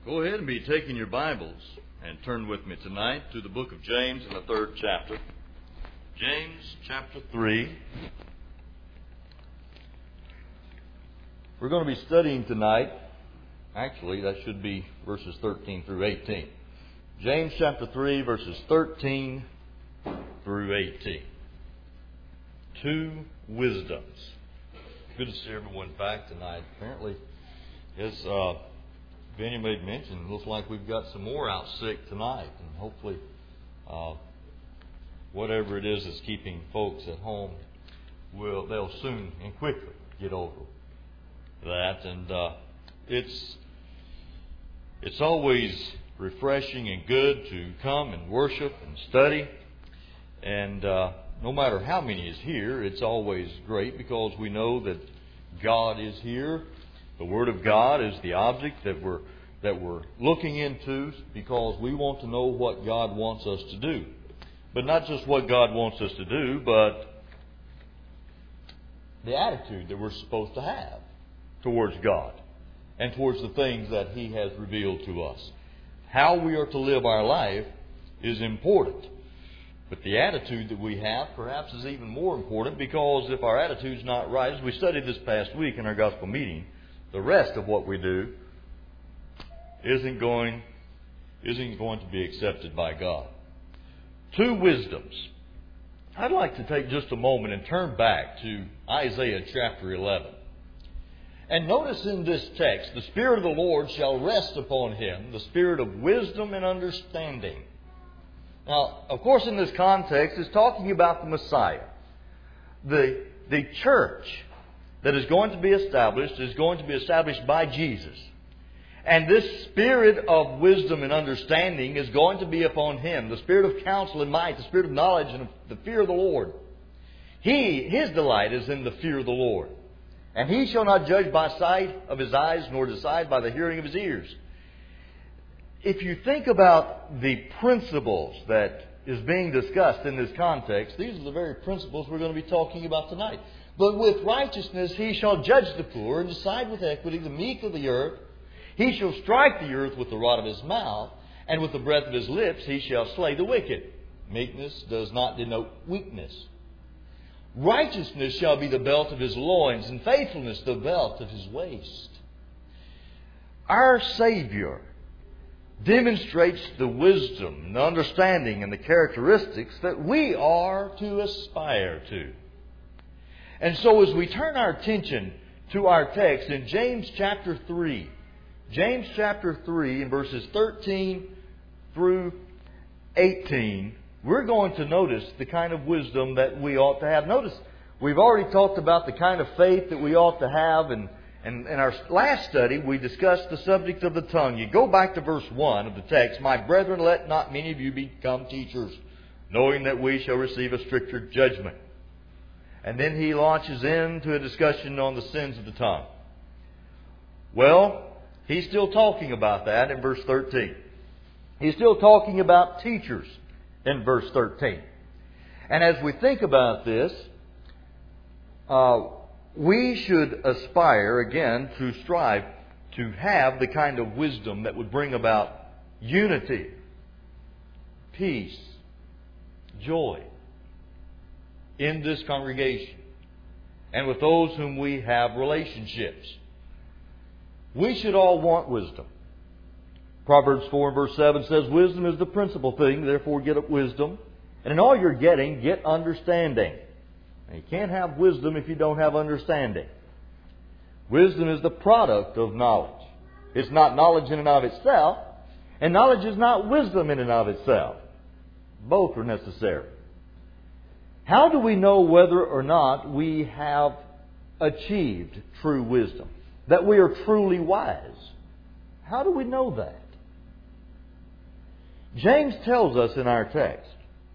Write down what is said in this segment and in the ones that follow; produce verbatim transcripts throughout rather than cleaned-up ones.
Go ahead and be taking your Bibles and turn with me tonight to the book of James in the third chapter. James chapter three. We're going to be studying tonight, actually that should be verses thirteen through eighteen. James chapter three verses thirteen through eighteen. Two wisdoms. Good to see everyone back tonight. Apparently, as uh, Benny made mention, it looks like we've got some more out sick tonight. And hopefully, uh, whatever it is that's keeping folks at home, will they'll soon and quickly get over that. And uh, it's it's always refreshing and good to come and worship and study. And uh, no matter how many is here, it's always great because we know that God is here. The Word of God is the object that we're that we're looking into because we want to know what God wants us to do. But not just what God wants us to do, but the attitude that we're supposed to have towards God and towards the things that He has revealed to us. How we are to live our life is important. But the attitude that we have perhaps is even more important, because if our attitude's not right, as we studied this past week in our gospel meeting, the rest of what we do isn't going, isn't going to be accepted by God. Two wisdoms. I'd like to take just a moment and turn back to Isaiah chapter eleven. And notice in this text, the Spirit of the Lord shall rest upon him, the Spirit of wisdom and understanding. Now, of course, in this context, it's talking about the Messiah. The, the church that is going to be established is going to be established by Jesus. And this Spirit of wisdom and understanding is going to be upon Him. The Spirit of counsel and might, the Spirit of knowledge and of the fear of the Lord. He, His delight is in the fear of the Lord. And He shall not judge by sight of His eyes, nor decide by the hearing of His ears. If you think about the principles that is being discussed in this context, these are the very principles we're going to be talking about tonight. But with righteousness He shall judge the poor and decide with equity the meek of the earth. He shall strike the earth with the rod of His mouth, and with the breath of His lips He shall slay the wicked. Meekness does not denote weakness. Righteousness shall be the belt of His loins, and faithfulness the belt of His waist. Our Savior demonstrates the wisdom and the understanding and the characteristics that we are to aspire to. And so as we turn our attention to our text in James chapter three, James chapter three in verses thirteen through eighteen, we're going to notice the kind of wisdom that we ought to have. Notice, we've already talked about the kind of faith that we ought to have, and And in our last study, we discussed the subject of the tongue. You go back to verse one of the text. My brethren, let not many of you become teachers, knowing that we shall receive a stricter judgment. And then he launches into a discussion on the sins of the tongue. Well, he's still talking about that in verse thirteen. He's still talking about teachers in verse thirteen. And as we think about this, uh, we should aspire, again, to strive to have the kind of wisdom that would bring about unity, peace, joy in this congregation and with those whom we have relationships. We should all want wisdom. Proverbs four and verse seven says, wisdom is the principal thing, therefore get up wisdom. And in all you're getting, get understanding. You can't have wisdom if you don't have understanding. Wisdom is the product of knowledge. It's not knowledge in and of itself, and knowledge is not wisdom in and of itself. Both are necessary. How do we know whether or not we have achieved true wisdom? That we are truly wise? How do we know that? James tells us in our text,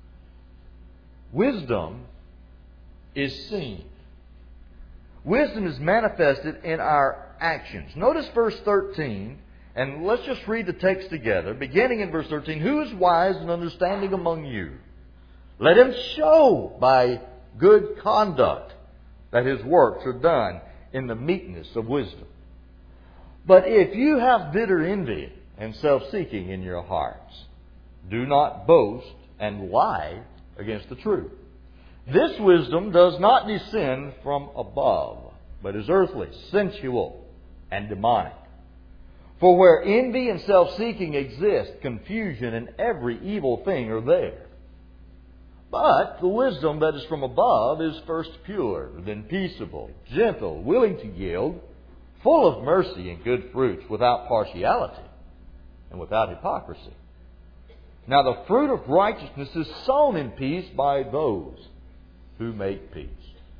wisdom is seen. Wisdom is manifested in our actions. Notice verse thirteen, and let's just read the text together. Beginning in verse thirteen, who is wise and understanding among you? Let him show by good conduct that his works are done in the meekness of wisdom. But if you have bitter envy and self-seeking in your hearts. Do not boast and lie against the truth. This wisdom does not descend from above, but is earthly, sensual, and demonic. For where envy and self-seeking exist, confusion and every evil thing are there. But the wisdom that is from above is first pure, then peaceable, gentle, willing to yield, full of mercy and good fruits, without partiality and without hypocrisy. Now the fruit of righteousness is sown in peace by those who make peace.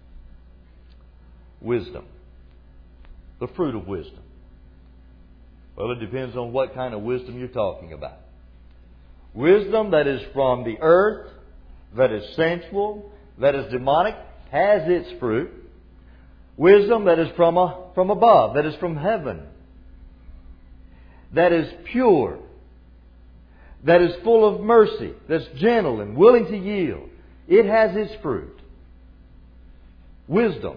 Wisdom. The fruit of wisdom. Well, it depends on what kind of wisdom you're talking about. Wisdom that is from the earth, that is sensual, that is demonic, has its fruit. Wisdom that is from, a, from above, that is from heaven, that is pure, that is full of mercy, that's gentle and willing to yield. It has its fruit. Wisdom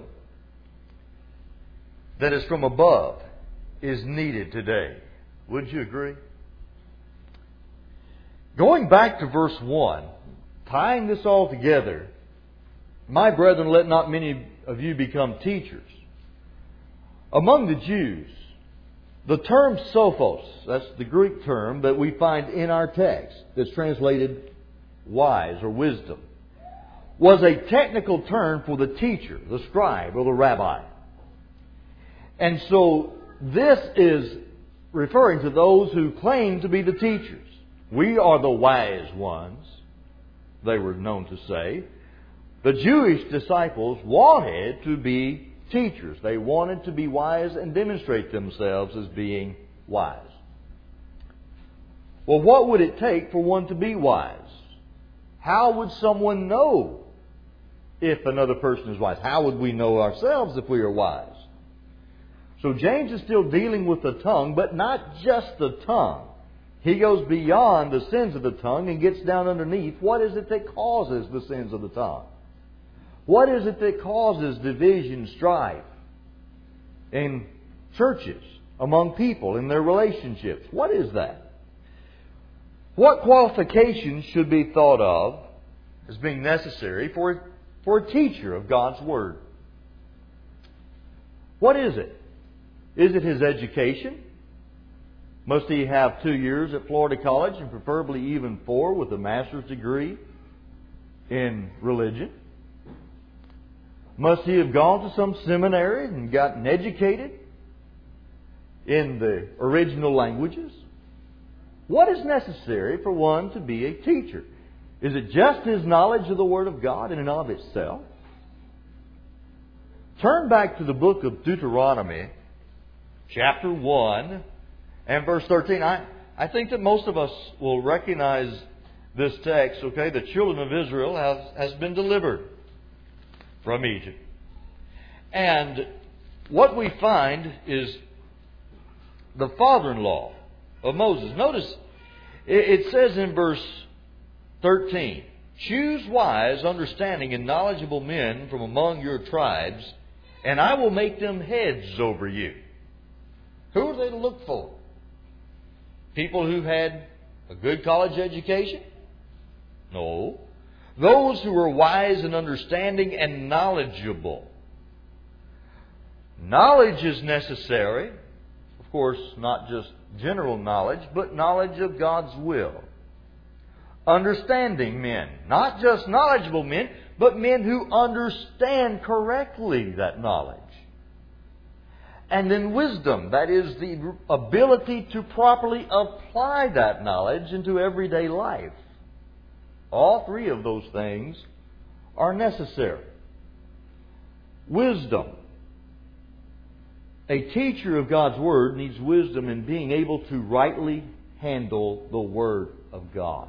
that is from above is needed today. Would you agree? Going back to verse one, tying this all together, my brethren, let not many of you become teachers. Among the Jews, the term sophos, that's the Greek term that we find in our text that's translated wise or wisdom, was a technical term for the teacher, the scribe, or the rabbi. And so this is referring to those who claim to be the teachers. We are the wise ones, they were known to say. The Jewish disciples wanted to be teachers. They wanted to be wise and demonstrate themselves as being wise. Well, what would it take for one to be wise? How would someone know if another person is wise? How would we know ourselves if we are wise? So James is still dealing with the tongue, but not just the tongue. He goes beyond the sins of the tongue and gets down underneath. What is it that causes the sins of the tongue? What is it that causes division, strife in churches, among people, in their relationships? What is that? What qualifications should be thought of as being necessary for, for a teacher of God's Word? What is it? Is it his education? Must he have two years at Florida College and preferably even four with a master's degree in religion? Must he have gone to some seminary and gotten educated in the original languages? What is necessary for one to be a teacher? Is it just his knowledge of the Word of God in and of itself? Turn back to the book of Deuteronomy, chapter one and verse thirteen. I, I think that most of us will recognize this text, okay? The children of Israel have, has been delivered from Egypt. And what we find is the father-in-law of Moses. Notice it, it says in verse thirteen, choose wise, understanding, and knowledgeable men from among your tribes, and I will make them heads over you. Who are they to look for? People who had a good college education? No. Those who are wise and understanding and knowledgeable. Knowledge is necessary. Of course, not just general knowledge, but knowledge of God's will. Understanding men. Not just knowledgeable men, but men who understand correctly that knowledge. And then wisdom, that is the ability to properly apply that knowledge into everyday life. All three of those things are necessary. Wisdom. A teacher of God's Word needs wisdom in being able to rightly handle the Word of God.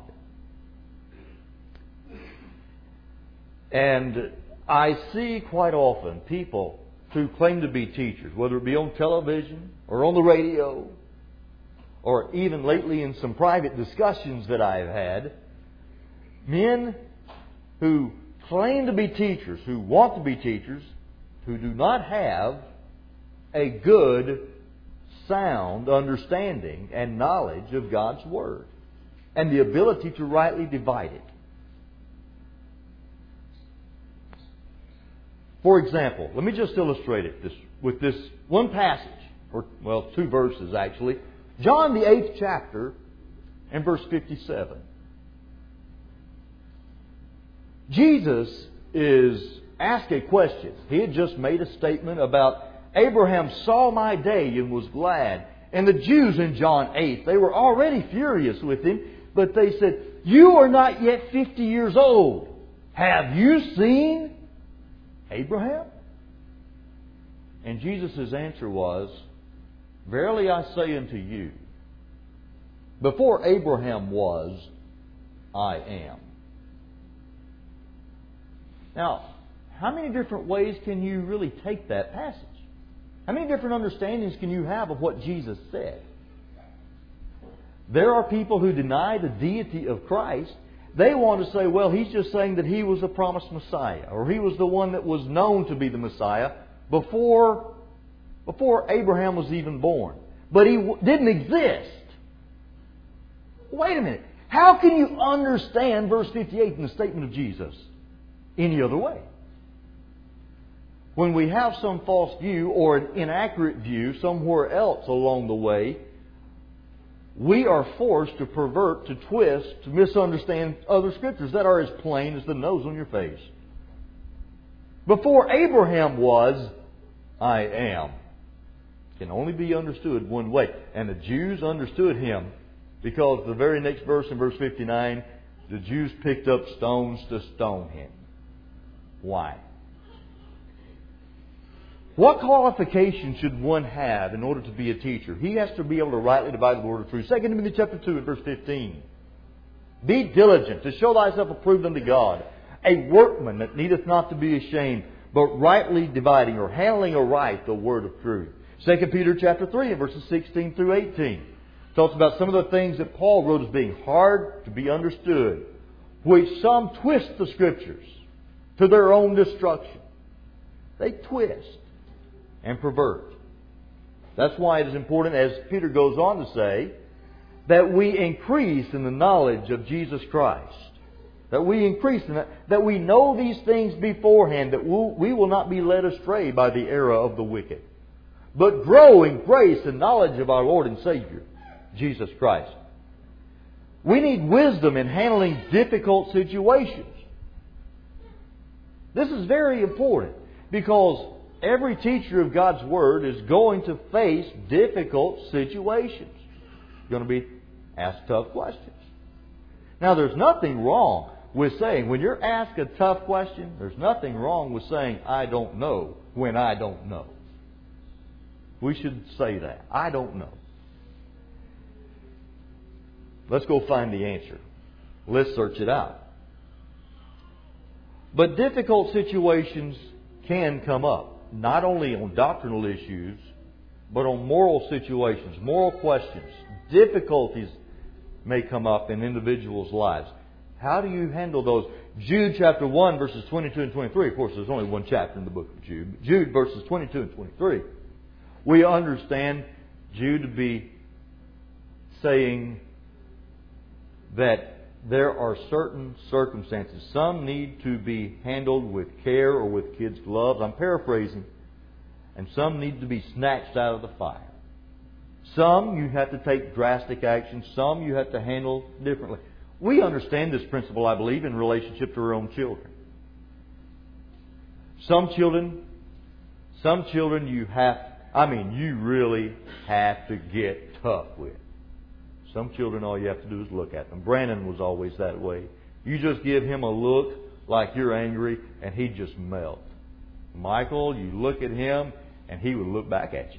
And I see quite often people who claim to be teachers, whether it be on television or on the radio, or even lately in some private discussions that I've had, men who claim to be teachers, who want to be teachers, who do not have a good sound understanding and knowledge of God's Word and the ability to rightly divide it. For example, let me just illustrate it this, with this one passage, or well, two verses actually. John the eighth chapter and verse fifty-seven. Jesus is asked a question. He had just made a statement about Abraham saw my day and was glad. And the Jews in John eight, they were already furious with him, but they said, "You are not yet fifty years old. Have you seen Abraham?" And Jesus' answer was, "Verily I say unto you, before Abraham was, I am." Now, how many different ways can you really take that passage? How many different understandings can you have of what Jesus said? There are people who deny the deity of Christ. They want to say, well, He's just saying that He was the promised Messiah, or He was the one that was known to be the Messiah before, before Abraham was even born. But He w- didn't exist. Wait a minute. How can you understand verse fifty-eight in the statement of Jesus any other way? When we have some false view or an inaccurate view somewhere else along the way, we are forced to pervert, to twist, to misunderstand other Scriptures that are as plain as the nose on your face. Before Abraham was, I am. Can only be understood one way. And the Jews understood Him because the very next verse in verse fifty-nine, the Jews picked up stones to stone Him. Why? What qualification should one have in order to be a teacher? He has to be able to rightly divide the word of truth. Second Timothy chapter two and verse fifteen. Be diligent to show thyself approved unto God, a workman that needeth not to be ashamed, but rightly dividing or handling aright the word of truth. Second Peter chapter three and verses sixteen through eighteen. Talks about some of the things that Paul wrote as being hard to be understood, which some twist the Scriptures to their own destruction. They twist and pervert. That's why it is important, as Peter goes on to say, that we increase in the knowledge of Jesus Christ. That we increase in that, that we know these things beforehand, that we'll, we will not be led astray by the error of the wicked, but grow in grace and knowledge of our Lord and Savior, Jesus Christ. We need wisdom in handling difficult situations. This is very important because every teacher of God's Word is going to face difficult situations. You're going to be asked tough questions. Now, there's nothing wrong with saying, when you're asked a tough question, there's nothing wrong with saying, I don't know, when I don't know. We should say that. I don't know. Let's go find the answer. Let's search it out. But difficult situations can come up. Not only on doctrinal issues, but on moral situations, moral questions. Difficulties may come up in individuals' lives. How do you handle those? Jude chapter one, verses twenty-two and twenty-three. Of course, there's only one chapter in the book of Jude. Jude verses twenty-two and twenty-three. We understand Jude to be saying that there are certain circumstances. Some need to be handled with care or with kids' gloves. I'm paraphrasing. And some need to be snatched out of the fire. Some you have to take drastic action. Some you have to handle differently. We understand this principle, I believe, in relationship to our own children. Some children, some children you have, I mean, you really have to get tough with. Some children, all you have to do is look at them. Brandon was always that way. You just give him a look like you're angry, and he'd just melt. Michael, you look at him, and he would look back at you.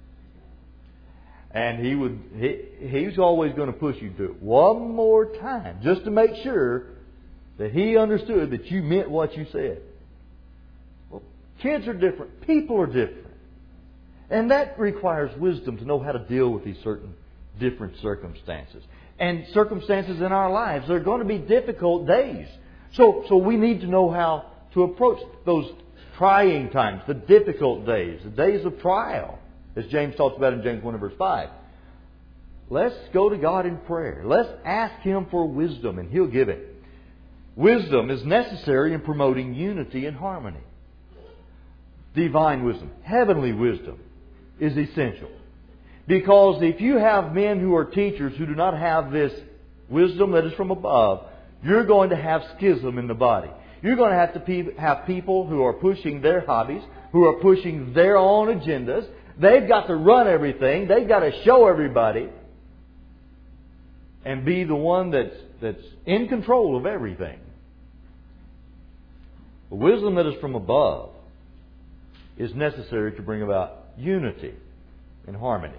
And he would, he, he's always going to push you to do it one more time, just to make sure that he understood that you meant what you said. Well, kids are different. People are different. And that requires wisdom to know how to deal with these certain different circumstances. And circumstances in our lives, they're going to be difficult days. So, so we need to know how to approach those trying times, the difficult days, the days of trial. as James talks about in James one and verse five. Let's go to God in prayer. Let's ask Him for wisdom, and He'll give it. Wisdom is necessary in promoting unity and harmony. Divine wisdom, heavenly wisdom, is essential. Because if you have men who are teachers who do not have this wisdom that is from above, you're going to have schism in the body. You're going to have to pe- have people who are pushing their hobbies, who are pushing their own agendas. They've got to run everything. They've got to show everybody and be the one that's, that's in control of everything. The wisdom that is from above is necessary to bring about unity and harmony.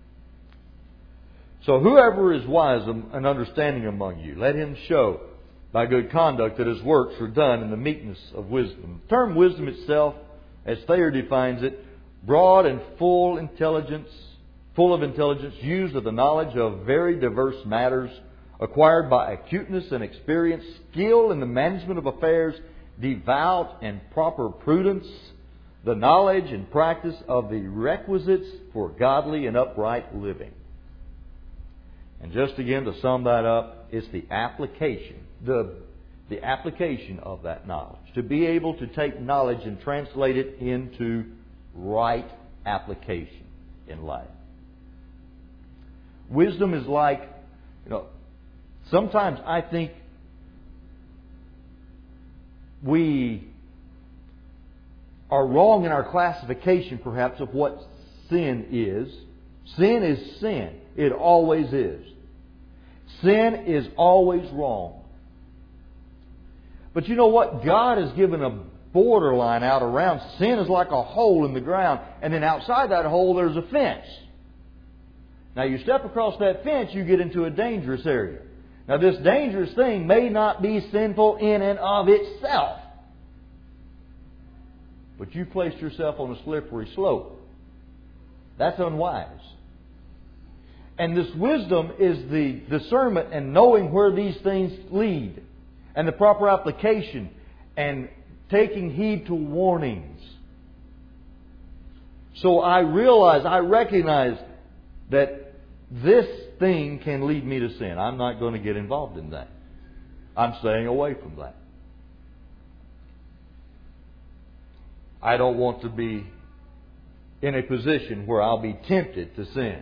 So whoever is wise and understanding among you, let him show by good conduct that his works are done in the meekness of wisdom. The term wisdom itself, as Thayer defines it, broad and full intelligence, full of intelligence, used of the knowledge of very diverse matters, acquired by acuteness and experience, skill in the management of affairs, devout and proper prudence, the knowledge and practice of the requisites for godly and upright living. And just again to sum that up, it's the application, the, the application of that knowledge. To be able to take knowledge and translate it into right application in life. Wisdom is like, you know, sometimes I think we are wrong in our classification, perhaps, of what sin is. Sin is sin. It always is. Sin is always wrong. But you know what? God has given a borderline out around. Sin is like a hole in the ground, and then outside that hole there's a fence. Now you step across that fence, you get into a dangerous area. Now this dangerous thing may not be sinful in and of itself, but you placed yourself on a slippery slope. That's unwise. And this wisdom is the discernment and knowing where these things lead, and the proper application, and taking heed to warnings. So I realize, I recognize that this thing can lead me to sin. I'm not going to get involved in that. I'm staying away from that. I don't want to be in a position where I'll be tempted to sin.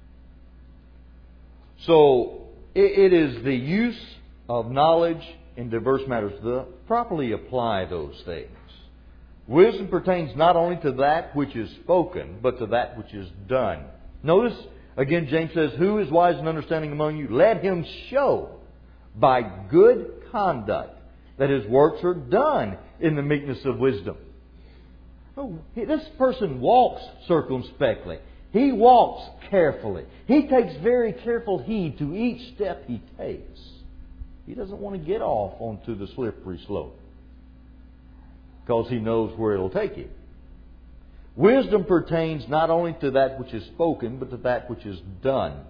So it is the use of knowledge in diverse matters to properly apply those things. Wisdom pertains not only to that which is spoken, but to that which is done. Notice, again, James says, who is wise and understanding among you? Let him show by good conduct that his works are done in the meekness of wisdom. Oh, this person walks circumspectly. He walks carefully. He takes very careful heed to each step he takes. He doesn't want to get off onto the slippery slope because he knows where it'll take him. Wisdom pertains not only to that which is spoken, but to that which is done.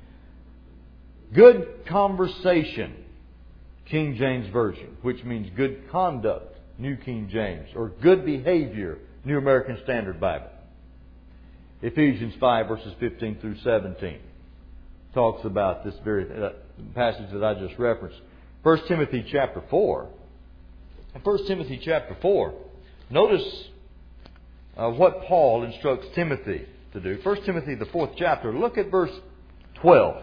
Good conversation, King James Version, which means good conduct, New King James, or good behavior, New American Standard Bible. Ephesians five, verses fifteen through seventeen, talks about this very uh, passage that I just referenced. First Timothy chapter four. In First Timothy chapter four, notice uh, what Paul instructs Timothy to do. First Timothy, the fourth chapter, look at verse twelve.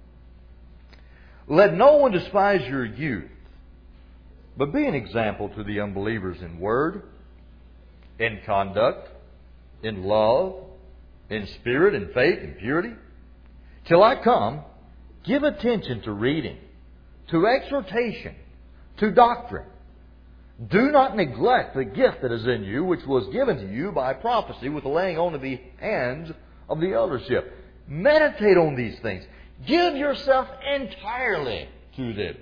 Let no one despise your youth, but be an example to the unbelievers in word, in conduct, in love, in spirit, in faith, in purity. Till I come, give attention to reading, to exhortation, to doctrine. Do not neglect the gift that is in you, which was given to you by prophecy with the laying on of the hands of the eldership. Meditate on these things. Give yourself entirely to them,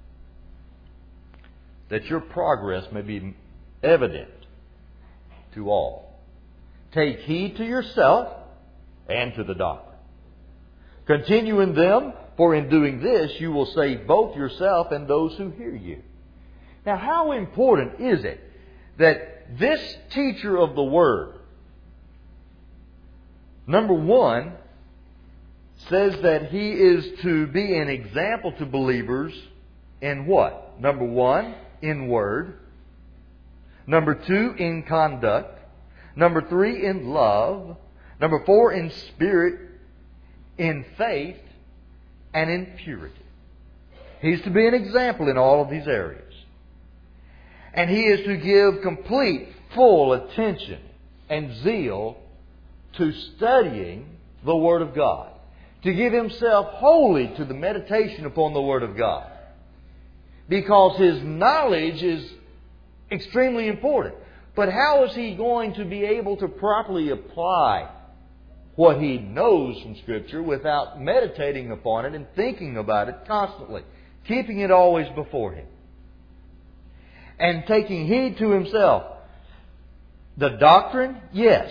that your progress may be evident to all. Take heed to yourself and to the doctrine. Continue in them, for in doing this you will save both yourself and those who hear you. Now, how important is it that this teacher of the Word Number one says that he is to be an example to believers in what? Number one, in word. Number two, in conduct. Number three, in love. Number four, in spirit, in faith, and in purity. He's to be an example in all of these areas. And he is to give complete, full attention and zeal to studying the Word of God. To give himself wholly to the meditation upon the Word of God. Because his knowledge is extremely important. But how is he going to be able to properly apply what he knows from Scripture without meditating upon it and thinking about it constantly? Keeping it always before him. And taking heed to himself. The doctrine, yes.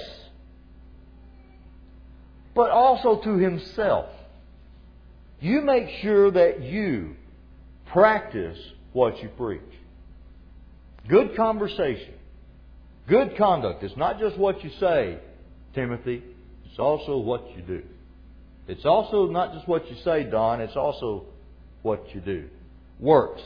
But also to himself. You make sure that you practice what you preach. Good conversation. Good conduct. It's not just what you say, Timothy. It's also what you do. It's also not just what you say, Don. It's also what you do. Works.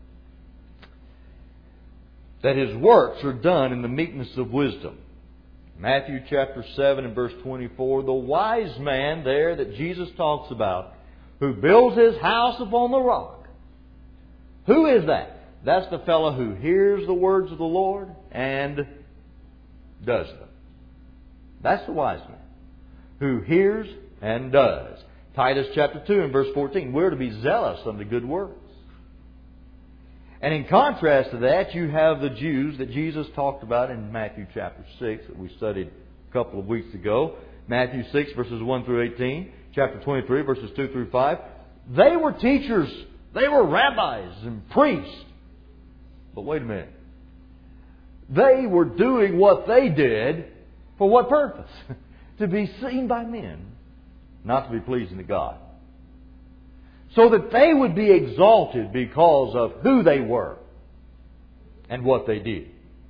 That his works are done in the meekness of wisdom. Matthew chapter seven and verse twenty-four. The wise man there that Jesus talks about, who builds his house upon the rock. Who is that? That's the fellow who hears the words of the Lord and does them. That's the wise man. Who hears and does. Titus chapter two and verse fourteen. We're to be zealous unto good works. And in contrast to that, you have the Jews that Jesus talked about in Matthew chapter six that we studied a couple of weeks ago. Matthew six verses one through eighteen. Chapter twenty-three verses two through five. They were teachers. They were rabbis and priests. But wait a minute. They were doing what they did for what purpose? To be seen by men, not to be pleasing to God. So that they would be exalted because of who they were and what they did.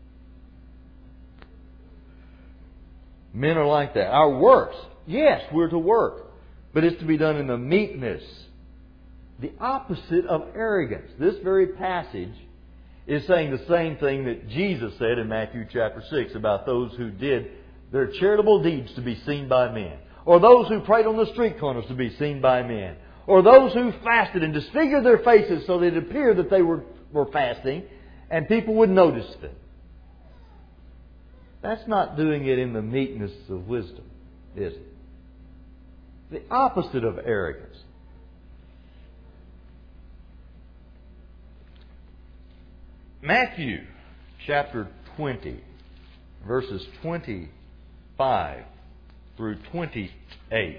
Men are like that. Our works, yes, we're to work, but it's to be done in the meekness. The opposite of arrogance. This very passage is saying the same thing that Jesus said in Matthew chapter six about those who did their charitable deeds to be seen by men. Or those who prayed on the street corners to be seen by men. Or those who fasted and disfigured their faces so that it appeared that they were, were fasting and people would notice them. That's not doing it in the meekness of wisdom, is it? The opposite of arrogance. Matthew chapter twenty, verses twenty-five through twenty-eight.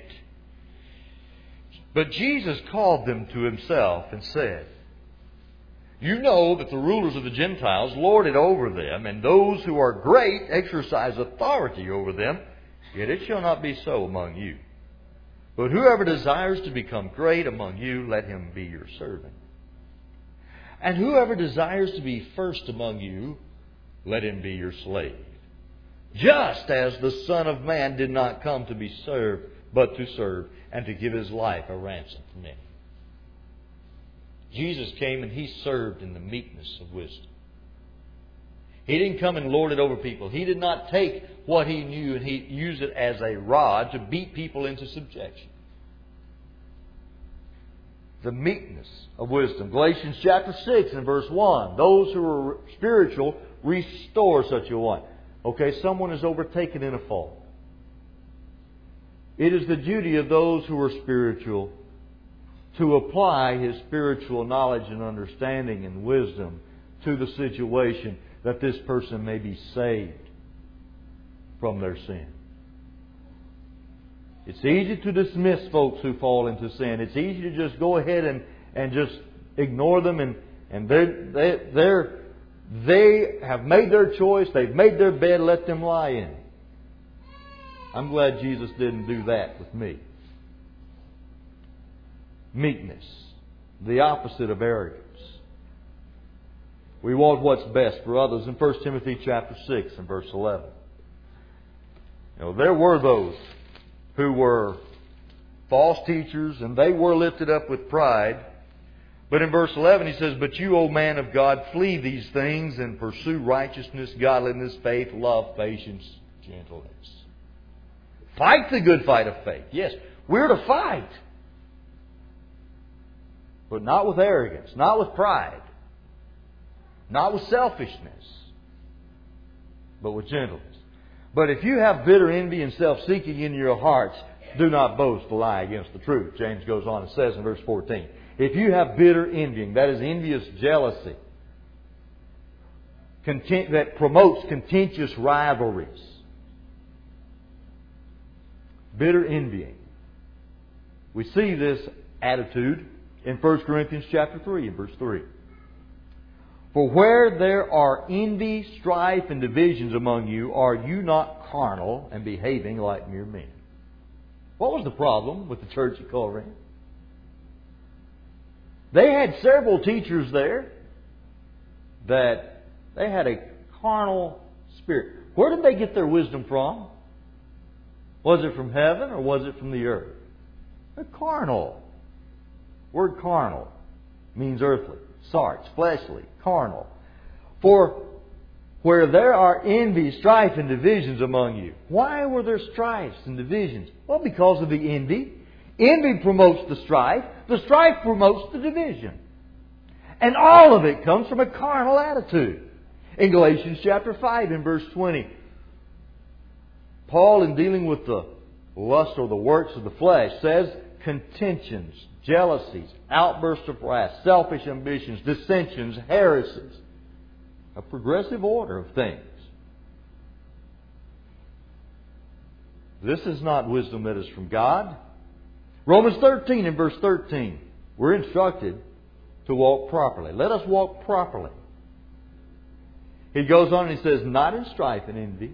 But Jesus called them to himself and said, You know that the rulers of the Gentiles lord it over them, and those who are great exercise authority over them. Yet it shall not be so among you. But whoever desires to become great among you, let him be your servant. And whoever desires to be first among you, let him be your slave. Just as the Son of Man did not come to be served, but to serve, and to give his life a ransom for many. Jesus came and he served in the meekness of wisdom. He didn't come and lord it over people. He did not take what he knew and he used it as a rod to beat people into subjection. The meekness of wisdom. Galatians chapter six and verse one. Those who are spiritual restore such a one. Okay, someone is overtaken in a fault. It is the duty of those who are spiritual to apply his spiritual knowledge and understanding and wisdom to the situation that this person may be saved from their sin. It's easy to dismiss folks who fall into sin. It's easy to just go ahead and, and just ignore them and, and they're, they they're, they have made their choice. They've made their bed. Let them lie in it. I'm glad Jesus didn't do that with me. Meekness, the opposite of arrogance. We want what's best for others in First Timothy chapter six and verse eleven. You know, there were those who were false teachers, and they were lifted up with pride. But in verse eleven he says, "But you, O man of God, flee these things and pursue righteousness, godliness, faith, love, patience, gentleness." Fight the good fight of faith. Yes, we're to fight. But not with arrogance, not with pride, not with selfishness, but with gentleness. But if you have bitter envy and self-seeking in your hearts, do not boast to lie against the truth. James goes on and says in verse fourteen, if you have bitter envying, that is envious jealousy, content, that promotes contentious rivalries. Bitter envying. We see this attitude in First Corinthians chapter three and verse three. For where there are envy, strife, and divisions among you, are you not carnal and behaving like mere men? What was the problem with the church at Corinth? They had several teachers there that they had a carnal spirit. Where did they get their wisdom from? Was it from heaven or was it from the earth? They're carnal. Word carnal means earthly, sarx, fleshly, carnal. For where there are envy, strife, and divisions among you. Why were there strifes and divisions? Well, because of the envy. Envy promotes the strife. The strife promotes the division. And all of it comes from a carnal attitude. In Galatians chapter five and verse twenty, Paul, in dealing with the lust or the works of the flesh, says contentions, jealousies, outbursts of wrath, selfish ambitions, dissensions, heresies. A progressive order of things. This is not wisdom that is from God. Romans thirteen and verse thirteen, we're instructed to walk properly. Let us walk properly. He goes on and he says, not in strife and envy,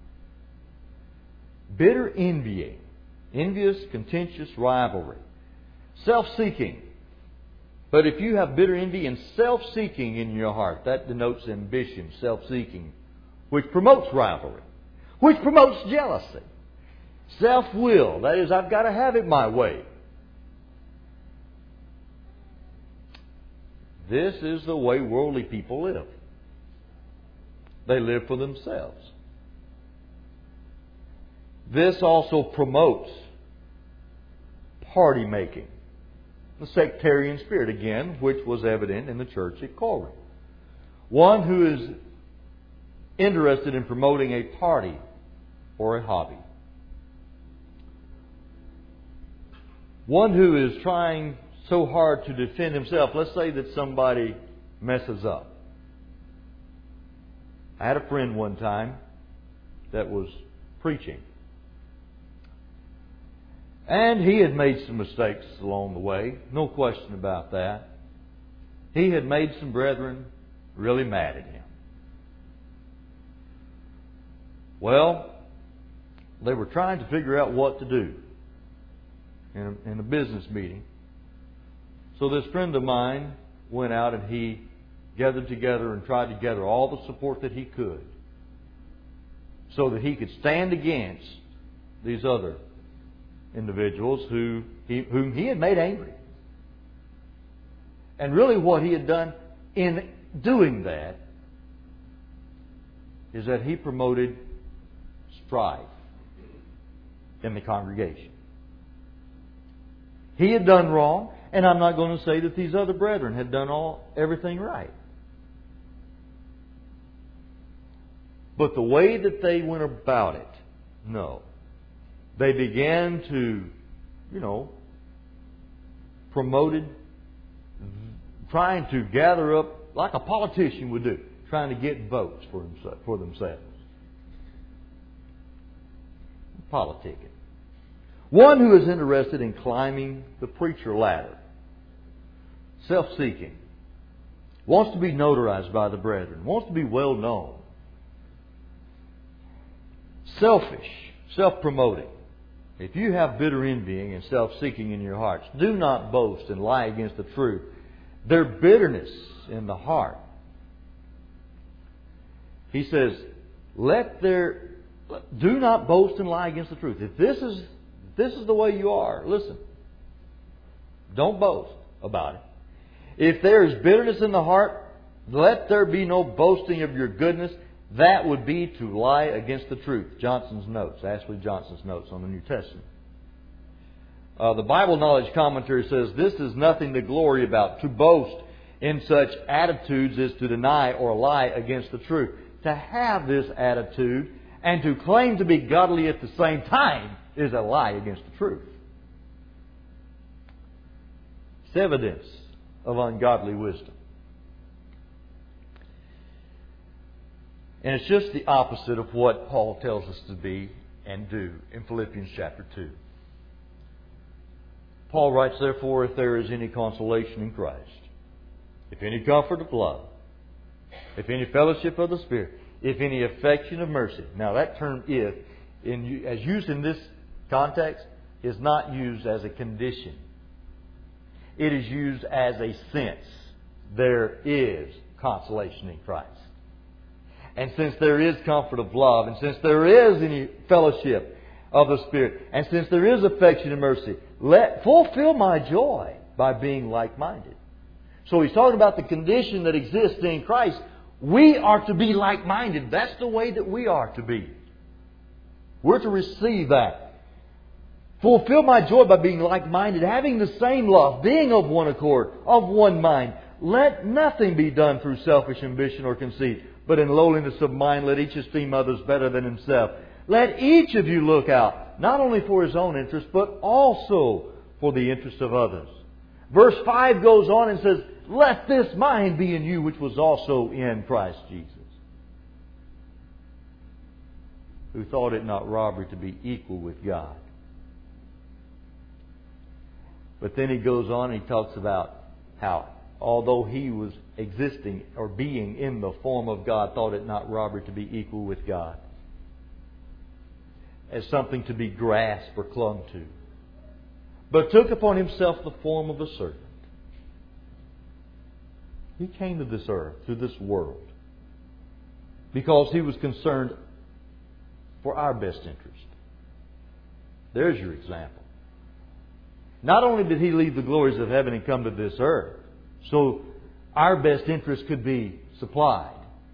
bitter envying, envious, contentious rivalry, self-seeking. But if you have bitter envy and self-seeking in your heart, that denotes ambition, self-seeking, which promotes rivalry, which promotes jealousy. Self-will, that is, I've got to have it my way. This is the way worldly people live. They live for themselves. This also promotes party making. The sectarian spirit, again, which was evident in the church at Corinth. One who is interested in promoting a party or a hobby. One who is trying so hard to defend himself. Let's say that somebody messes up. I had a friend one time that was preaching. And he had made some mistakes along the way. No question about that. He had made some brethren really mad at him. Well, they were trying to figure out what to do in a, in a business meeting. So this friend of mine went out and he gathered together and tried to gather all the support that he could so that he could stand against these other individuals who he, whom he had made angry. And really what he had done in doing that is that he promoted strife in the congregation. He had done wrong, and I'm not going to say that these other brethren had done all everything right. But the way that they went about it, no. They began to, you know, promoted, trying to gather up, like a politician would do, trying to get votes for, himself, for themselves. Politicking. One who is interested in climbing the preacher ladder. Self-seeking. Wants to be notarized by the brethren. Wants to be well known. Selfish. Self-promoting. If you have bitter envying and self-seeking in your hearts, do not boast and lie against the truth. Their bitterness in the heart. He says, let their, do not boast and lie against the truth. If this is This is the way you are. Listen. Don't boast about it. If there is bitterness in the heart, let there be no boasting of your goodness. That would be to lie against the truth. Johnson's notes, Ashley Johnson's notes on the New Testament. Uh, the Bible Knowledge Commentary says, this is nothing to glory about. To boast in such attitudes is to deny or lie against the truth. To have this attitude and to claim to be godly at the same time is a lie against the truth. It's evidence of ungodly wisdom. And it's just the opposite of what Paul tells us to be and do in Philippians chapter two. Paul writes, therefore, if there is any consolation in Christ, if any comfort of love, if any fellowship of the Spirit, if any affection of mercy. Now that term if, in, as used in this context, is not used as a condition. It is used as a sense. There is consolation in Christ. And since there is comfort of love, and since there is any fellowship of the Spirit, and since there is affection and mercy, let fulfill my joy by being like-minded. So he's talking about the condition that exists in Christ. We are to be like-minded. That's the way that we are to be. We're to receive that. Fulfill my joy by being like-minded, having the same love, being of one accord, of one mind. Let nothing be done through selfish ambition or conceit, but in lowliness of mind let each esteem others better than himself. Let each of you look out, not only for his own interest, but also for the interest of others. Verse five goes on and says, let this mind be in you, which was also in Christ Jesus, who thought it not robbery to be equal with God. But then he goes on and he talks about how, although he was existing or being in the form of God, thought it not robbery to be equal with God, as something to be grasped or clung to, but took upon himself the form of a servant. He came to this earth, to this world, because he was concerned for our best interest. There's your example. Not only did he leave the glories of heaven and come to this earth, so our best interest could be supplied.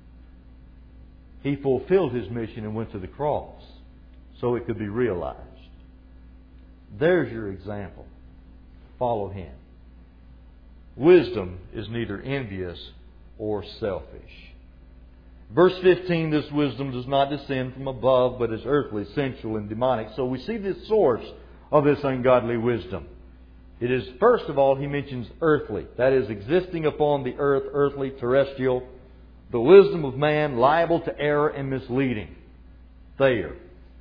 He fulfilled his mission and went to the cross so it could be realized. There's your example. Follow him. Wisdom is neither envious or selfish. Verse fifteen, this wisdom does not descend from above, but is earthly, sensual, and demonic. So we see the source of this ungodly wisdom. It is, first of all, he mentions earthly. That is, existing upon the earth, earthly, terrestrial. The wisdom of man, liable to error and misleading. Thayer.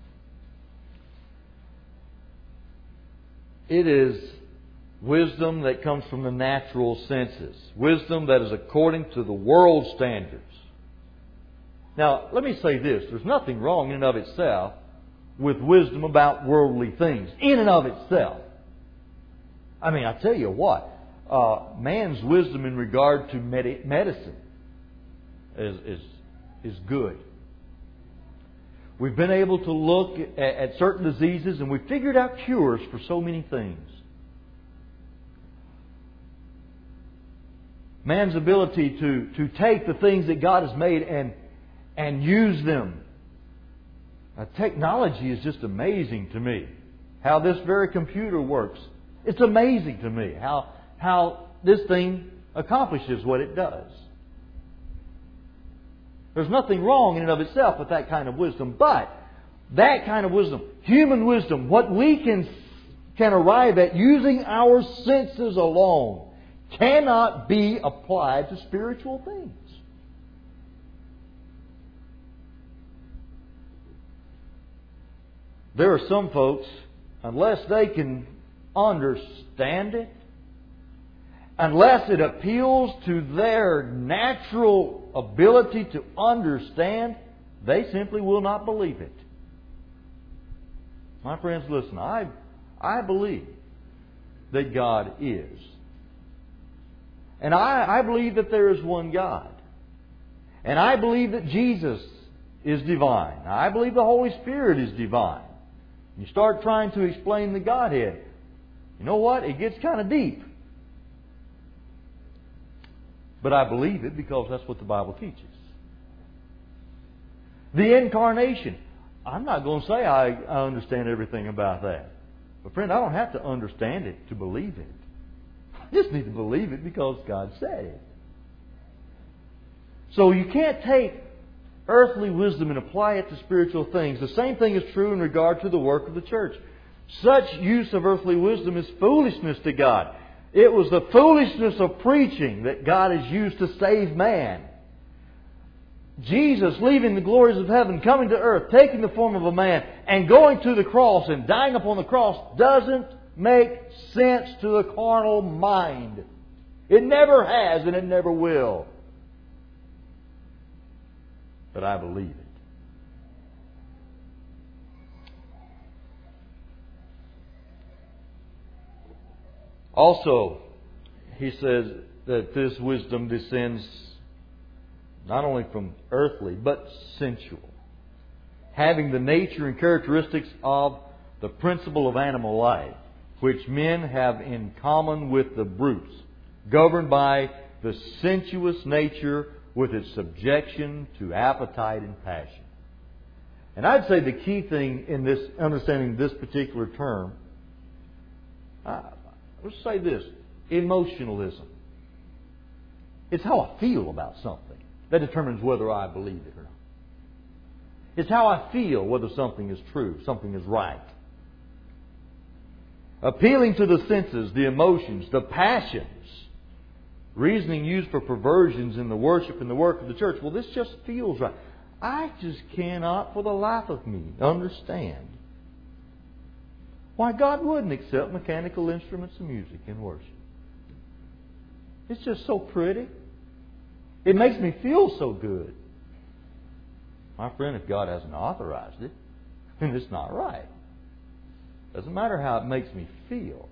It is wisdom that comes from the natural senses. Wisdom that is according to the world's standards. Now, let me say this. There's nothing wrong in and of itself with wisdom about worldly things. In and of itself. I mean, I tell you what. Uh, man's wisdom in regard to med- medicine is, is, is good. We've been able to look at, at certain diseases and we've figured out cures for so many things. Man's ability to, to take the things that God has made and, and use them. Now, technology is just amazing to me. How this very computer works. It's amazing to me how, how this thing accomplishes what it does. There's nothing wrong in and of itself with that kind of wisdom. But that kind of wisdom, human wisdom, what we can, can arrive at using our senses alone, cannot be applied to spiritual things. There are some folks, unless they can understand it, unless it appeals to their natural ability to understand, they simply will not believe it. My friends, listen, I, I believe that God is. And I, I believe that there is one God. And I believe that Jesus is divine. I believe the Holy Spirit is divine. You start trying to explain the Godhead. You know what? It gets kind of deep. But I believe it because that's what the Bible teaches. The incarnation. I'm not going to say I, I understand everything about that. But friend, I don't have to understand it to believe it. I just need to believe it because God said it. So you can't take earthly wisdom and apply it to spiritual things. The same thing is true in regard to the work of the church. Such use of earthly wisdom is foolishness to God. It was the foolishness of preaching that God has used to save man. Jesus leaving the glories of heaven, coming to earth, taking the form of a man, and going to the cross and dying upon the cross doesn't make sense to the carnal mind. It never has and it never will. But I believe it. Also, he says that this wisdom descends not only from earthly, but sensual, having the nature and characteristics of the principle of animal life, which men have in common with the brutes, governed by the sensuous nature with its subjection to appetite and passion. And I'd say the key thing in this understanding this particular term, uh, let's say this, emotionalism. It's how I feel about something that determines whether I believe it or not. It's how I feel whether something is true, something is right. Appealing to the senses, the emotions, the passions. Reasoning used for perversions in the worship and the work of the church. Well, this just feels right. I just cannot for the life of me understand why God wouldn't accept mechanical instruments of music in worship. It's just so pretty. It makes me feel so good. My friend, if God hasn't authorized it, then it's not right. Doesn't matter how it makes me feel.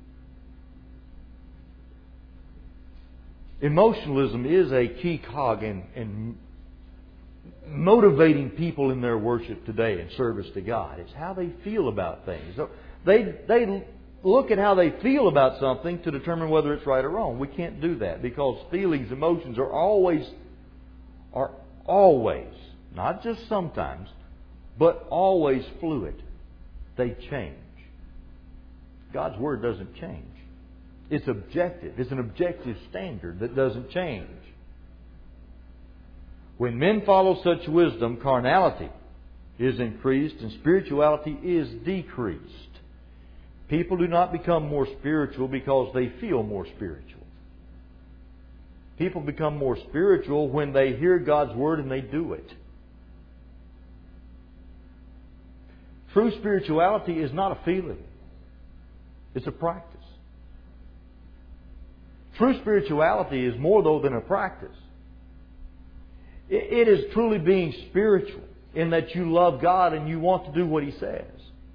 Emotionalism is a key cog in, in motivating people in their worship today in service to God. It's how they feel about things. They, they look at how they feel about something to determine whether it's right or wrong. We can't do that because feelings, emotions are always, are always, not just sometimes, but always fluid. They change. God's Word doesn't change. It's objective. It's an objective standard that doesn't change. When men follow such wisdom, carnality is increased and spirituality is decreased. People do not become more spiritual because they feel more spiritual. People become more spiritual when they hear God's Word and they do it. True spirituality is not a feeling. It's a practice. True spirituality is more, though, than a practice. It is truly being spiritual in that you love God and you want to do what He says.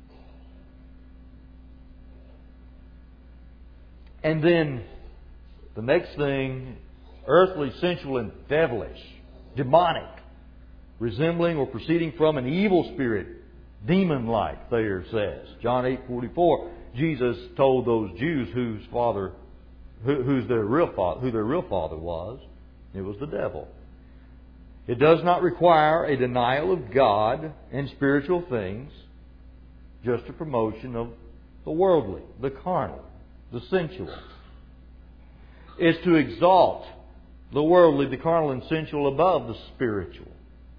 And then the next thing, earthly, sensual, and devilish, demonic, resembling or proceeding from an evil spirit, demon-like, Thayer says. John eight forty-four, Jesus told those Jews whose father, who, who's their real father, who their real father was. It was the devil. It does not require a denial of God and spiritual things, just a promotion of the worldly, the carnal, the sensual. It's to exalt the worldly, the carnal, and sensual above the spiritual.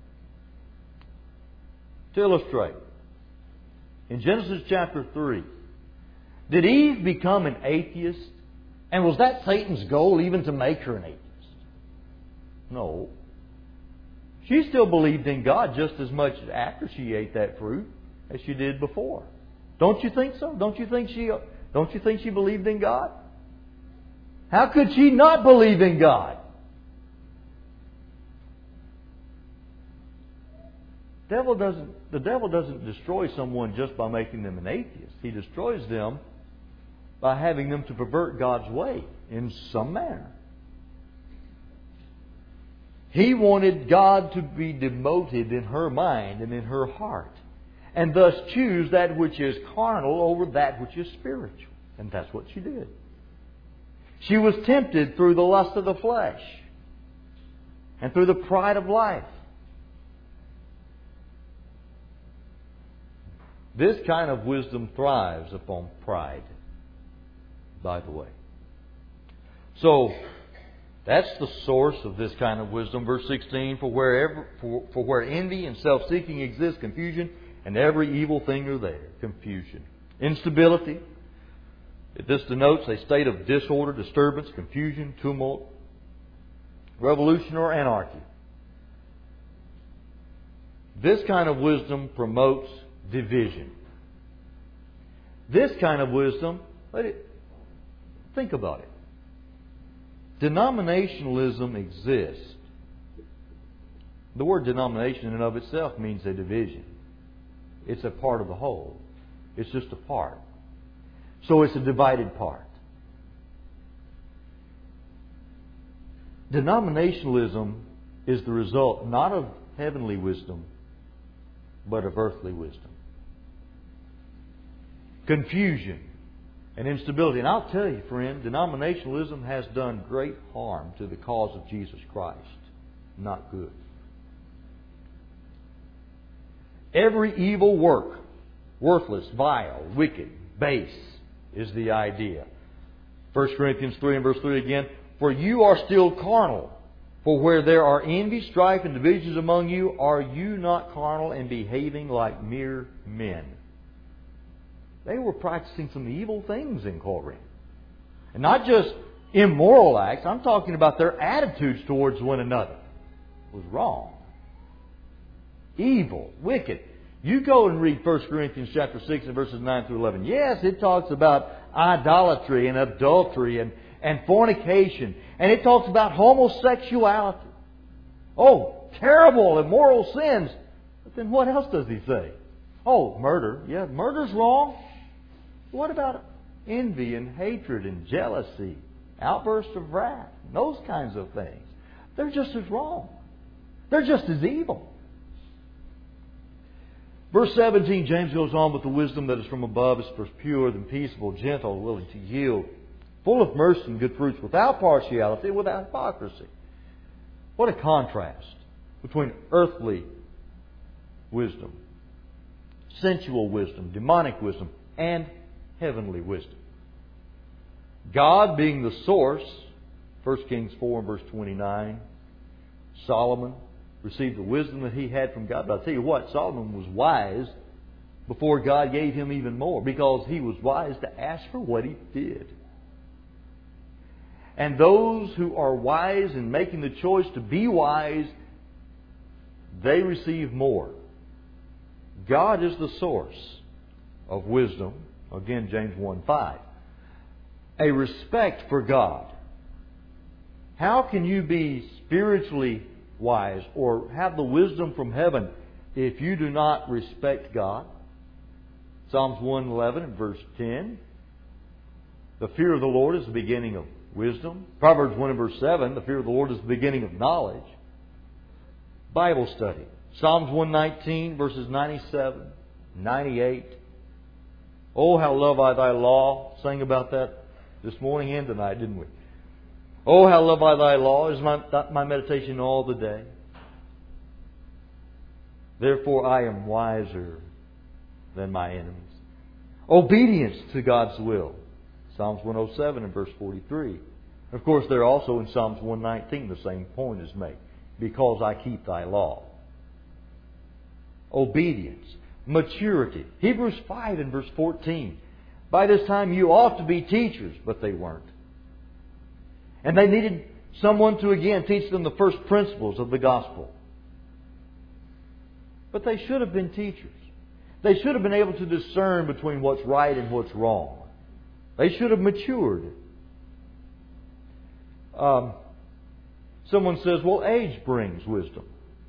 To illustrate, in Genesis chapter three, did Eve become an atheist? And was that Satan's goal, even to make her an atheist? No. She still believed in God just as much after she ate that fruit as she did before. Don't you think so? Don't you think she, don't you think she believed in God? How could she not believe in God? Devil doesn't, the devil doesn't destroy someone just by making them an atheist. He destroys them by having them to pervert God's way in some manner. He wanted God to be demoted in her mind and in her heart. and thus choose that which is carnal over that which is spiritual. And that's what she did. She was tempted through the lust of the flesh and through the pride of life. This kind of wisdom thrives upon pride, by the way. So, that's the source of this kind of wisdom. Verse sixteen, for wherever, for, for where envy and self-seeking exist, confusion and every evil thing are there. Confusion. Instability. This denotes a state of disorder, disturbance, confusion, tumult, revolution, or anarchy. This kind of wisdom promotes division. This kind of wisdom, let it, think about it. Denominationalism exists. The word denomination in and of itself means a division. It's a part of the whole. It's just a part. So it's a divided part. Denominationalism is the result not of heavenly wisdom, but of earthly wisdom. Confusion and instability. And I'll tell you, friend, denominationalism has done great harm to the cause of Jesus Christ. Not good. Every evil work, worthless, vile, wicked, base, is the idea. First Corinthians three and verse three again. For you are still carnal. For where there are envy, strife, and divisions among you, are you not carnal and behaving like mere men? They were practicing some evil things in Corinth. And not just immoral acts. I'm talking about their attitudes towards one another. It was wrong. Evil, wicked. You go and read First Corinthians chapter six and verses nine through eleven. Yes, it talks about idolatry and adultery and, and fornication. And it talks about homosexuality. Oh, terrible, immoral sins. But then what else does he say? Oh, murder. Yeah, murder's wrong. What about envy and hatred and jealousy, outbursts of wrath, those kinds of things? They're just as wrong. They're just as evil. Verse seventeen, James goes on with the wisdom that is from above is first pure, then peaceable, gentle, willing to yield, full of mercy and good fruits, without partiality, without hypocrisy. What a contrast between earthly wisdom, sensual wisdom, demonic wisdom, and heavenly wisdom. God being the source, First Kings four and verse twenty-nine, Solomon received the wisdom that he had from God. But I'll tell you what, Solomon was wise before God gave him even more, because he was wise to ask for what he did. And those who are wise in making the choice to be wise, they receive more. God is the source of wisdom. Again, James one five. A respect for God. How can you be spiritually wise or have the wisdom from heaven if you do not respect God? Psalms one eleven and verse ten. The fear of the Lord is the beginning of wisdom. Proverbs one and verse seven. The fear of the Lord is the beginning of knowledge. Bible study. Psalms one nineteen verses ninety-seven, ninety-eight. Oh, how love I thy law. Sang about that this morning and tonight, didn't we? Oh, how love I thy law is my, my meditation all the day. Therefore I am wiser than my enemies. Obedience to God's will. Psalms one oh seven and verse forty-three. Of course, there also in Psalms one nineteen the same point is made. Because I keep thy law. Obedience. Maturity. Hebrews five and verse fourteen. By this time you ought to be teachers, but they weren't. And they needed someone to again teach them the first principles of the gospel. But they should have been teachers. They should have been able to discern between what's right and what's wrong. They should have matured. Um, someone says, well, age brings wisdom.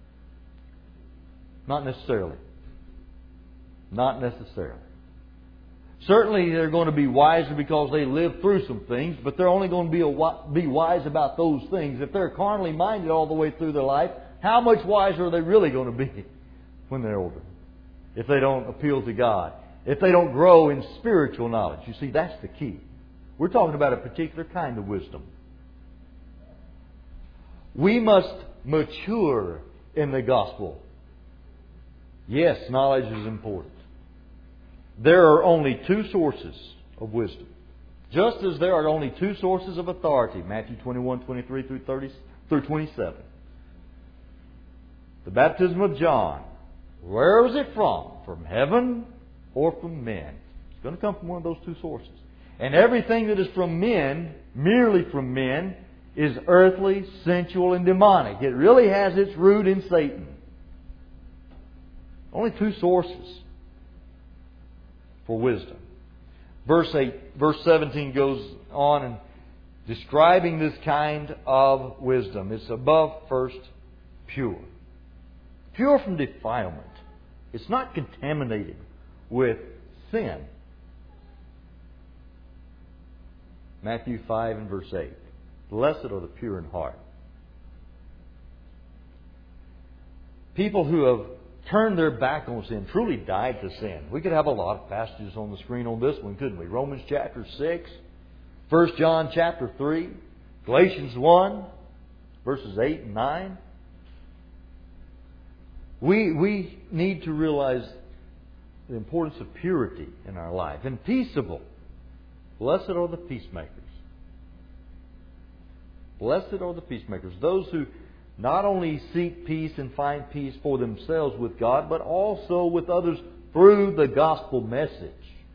Not necessarily. Not necessarily. Certainly they're going to be wiser because they lived through some things, but they're only going to be, a, be wise about those things. If they're carnally minded all the way through their life, how much wiser are they really going to be when they're older? if they don't appeal to God, if they don't grow in spiritual knowledge. You see, that's the key. We're talking about a particular kind of wisdom. We must mature in the gospel. Yes, knowledge is important. There are only two sources of wisdom. Just as there are only two sources of authority, Matthew twenty-one, twenty-three through thirty through twenty-seven. The baptism of John, where was it from? From heaven or from men? It's going to come from one of those two sources. And everything that is from men, merely from men, is earthly, sensual, and demonic. It really has its root in Satan. Only two sources for wisdom. Verse eight, verse seventeen goes on and describing this kind of wisdom. It's above first pure. Pure from defilement. It's not contaminated with sin. Matthew five and verse eight. Blessed are the pure in heart. People who have turned their back on sin, truly died to sin. We could have a lot of passages on the screen on this one, couldn't we? Romans chapter six, First John chapter three, Galatians one, verses eight and nine. We, we need to realize the importance of purity in our life. And peaceable. Blessed are the peacemakers. Blessed are the peacemakers. Those who not only seek peace and find peace for themselves with God, but also with others through the gospel message.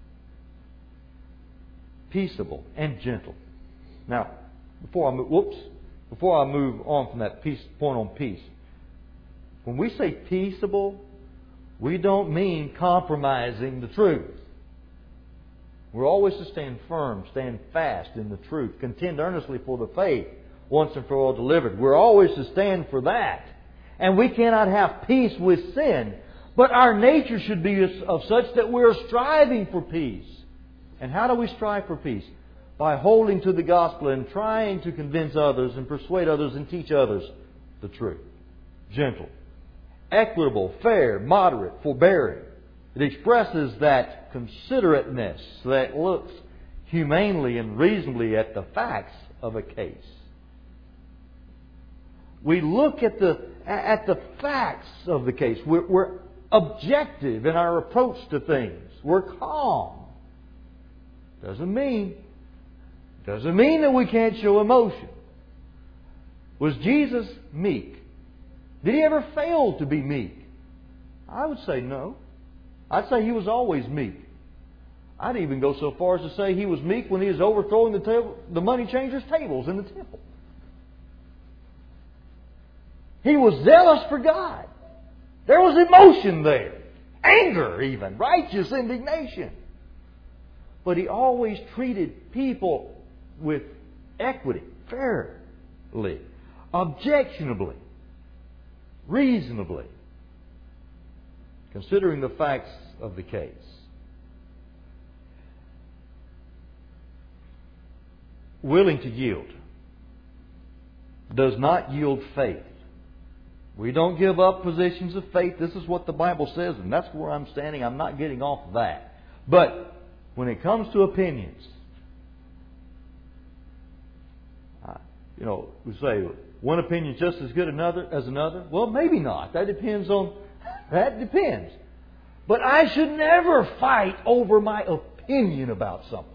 Peaceable and gentle. Now, before I move, whoops, before I move on from that peace, point on peace, when we say peaceable, we don't mean compromising the truth. We're always to stand firm, stand fast in the truth, contend earnestly for the faith, once and for all delivered. We're always to stand for that. And we cannot have peace with sin. But our nature should be of such that we're striving for peace. And how do we strive for peace? By holding to the gospel and trying to convince others and persuade others and teach others the truth. Gentle, equitable, fair, moderate, forbearing. It expresses that considerateness that looks humanely and reasonably at the facts of a case. We look at the at the facts of the case. We're, we're objective in our approach to things. We're calm. Doesn't mean doesn't mean that we can't show emotion. Was Jesus meek? Did He ever fail to be meek? I would say no. I'd say He was always meek. I'd even go so far as to say He was meek when He was overthrowing the, table, the money changers' tables in the temple. He was zealous for God. There was emotion there. Anger even. Righteous indignation. But He always treated people with equity, fairly, objectionably, reasonably, considering the facts of the case. Willing to yield does not yield faith. We don't give up positions of faith. This is what the Bible says, and that's where I'm standing. I'm not getting off of that. But when it comes to opinions, you know, we say one opinion is just as good another as another. Well, maybe not. That depends on. That depends. But I should never fight over my opinion about something.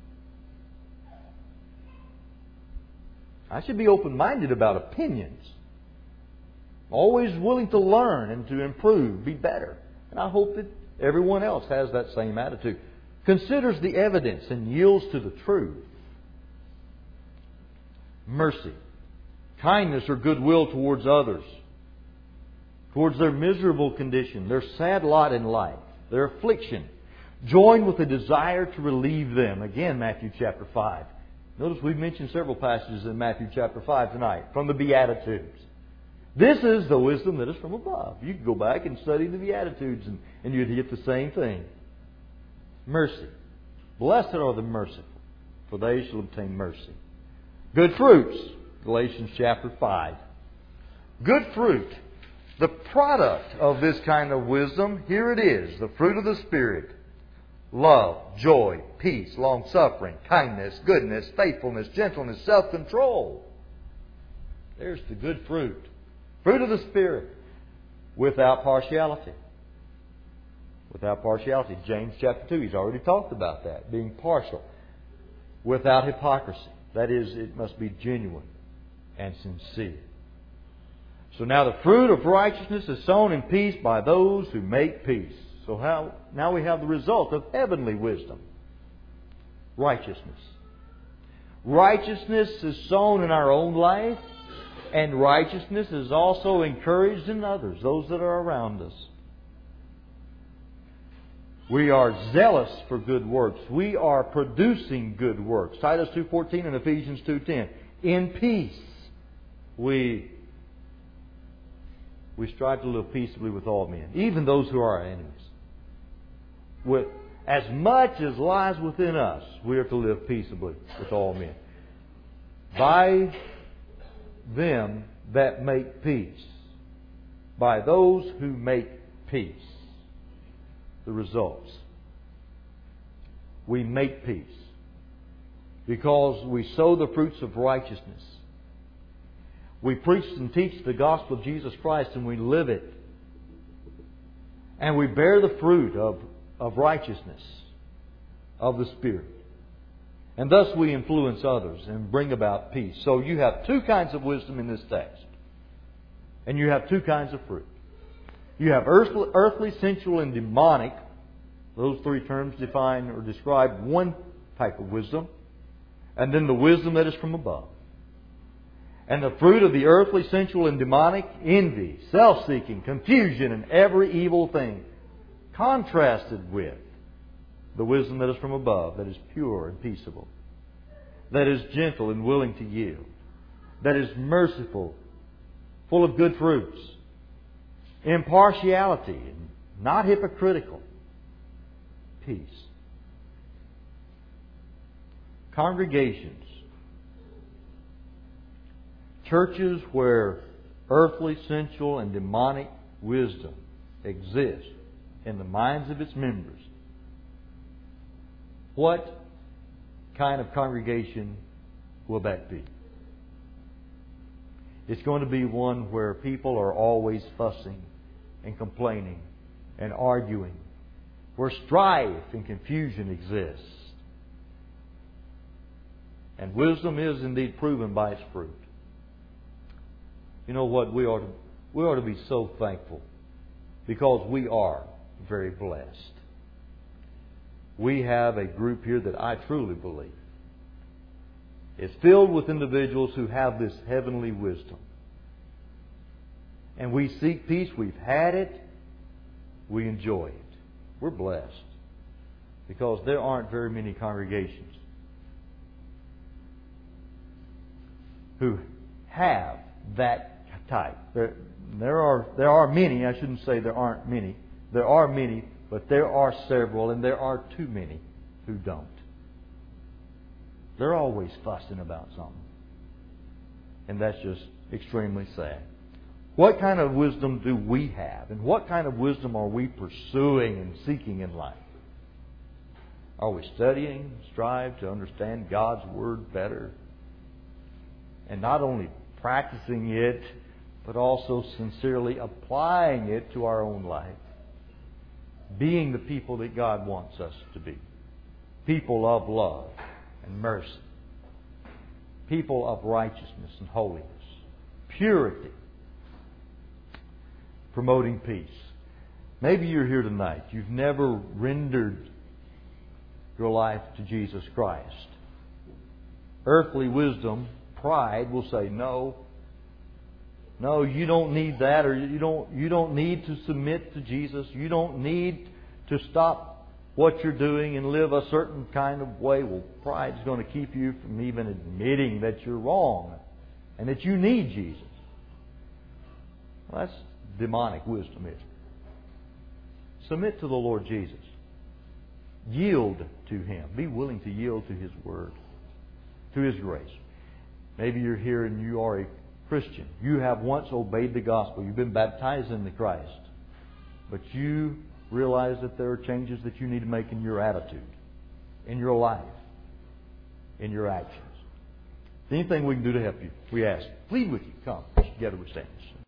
I should be open-minded about opinions. Always willing to learn and to improve, be better. And I hope that everyone else has that same attitude. Considers the evidence and yields to the truth. Mercy, kindness or goodwill towards others, towards their miserable condition, their sad lot in life, their affliction, joined with a desire to relieve them. Again, Matthew chapter five. Notice we've mentioned several passages in Matthew chapter five tonight from the Beatitudes. This is the wisdom that is from above. You can go back and study the Beatitudes and, and you'd get the same thing. Mercy. Blessed are the merciful, for they shall obtain mercy. Good fruits. Galatians chapter five. Good fruit. The product of this kind of wisdom, here it is, the fruit of the Spirit. Love, joy, peace, long-suffering, kindness, goodness, faithfulness, gentleness, self-control. There's the good fruit. Fruit of the Spirit. Without partiality. Without partiality. James chapter two, he's already talked about that, being partial. Without hypocrisy. That is, it must be genuine and sincere. So now the fruit of righteousness is sown in peace by those who make peace. So how, now we have the result of heavenly wisdom. Righteousness. Righteousness is sown in our own life, and righteousness is also encouraged in others, those that are around us. We are zealous for good works. We are producing good works. Titus two fourteen and Ephesians two ten. In peace, we, we strive to live peaceably with all men, even those who are our enemies. With as much as lies within us, we are to live peaceably with all men. By them that make peace. By those who make peace. The results. We make peace because we sow the fruits of righteousness. We preach and teach the gospel of Jesus Christ and we live it. And we bear the fruit of, of righteousness of the Spirit. And thus we influence others and bring about peace. So you have two kinds of wisdom in this text. And you have two kinds of fruit. You have earthly, earthly, sensual, and demonic. Those three terms define or describe one type of wisdom. And then the wisdom that is from above. And the fruit of the earthly, sensual, and demonic, envy, self-seeking, confusion, and every evil thing, contrasted with the wisdom that is from above, that is pure and peaceable, that is gentle and willing to yield, that is merciful, full of good fruits, impartiality, and not hypocritical, peace. Congregations, churches where earthly, sensual, and demonic wisdom exists in the minds of its members, what kind of congregation will that be? It's going to be one where people are always fussing and complaining and arguing, where strife and confusion exists. And wisdom is indeed proven by its fruit. You know what? We ought to, we ought to be so thankful because we are very blessed. We have a group here that I truly believe is filled with individuals who have this heavenly wisdom. And we seek peace. We've had it. We enjoy it. We're blessed because there aren't very many congregations who have that type. There, there are there are many. I shouldn't say there aren't many. There are many, but there are several, and there are too many who don't. They're always fussing about something. And that's just extremely sad. What kind of wisdom do we have? And what kind of wisdom are we pursuing and seeking in life? Are we studying, strive to understand God's Word better? And not only practicing it, but also sincerely applying it to our own life. Being the people that God wants us to be. People of love and mercy. People of righteousness and holiness. Purity. Promoting peace. Maybe you're here tonight. You've never rendered your life to Jesus Christ. Earthly wisdom, pride will say, no, no, you don't need that, or you don't you don't need to submit to Jesus. You don't need to stop what you're doing and live a certain kind of way. Well, pride's going to keep you from even admitting that you're wrong and that you need Jesus. Well, that's demonic wisdom, is it? Submit to the Lord Jesus. Yield to Him. Be willing to yield to His Word, to His grace. Maybe you're here and you are a Christian, you have once obeyed the gospel. You've been baptized in the Christ. But you realize that there are changes that you need to make in your attitude, in your life, in your actions. Anything we can do to help you, we ask. Plead with you. Come. Together we stand.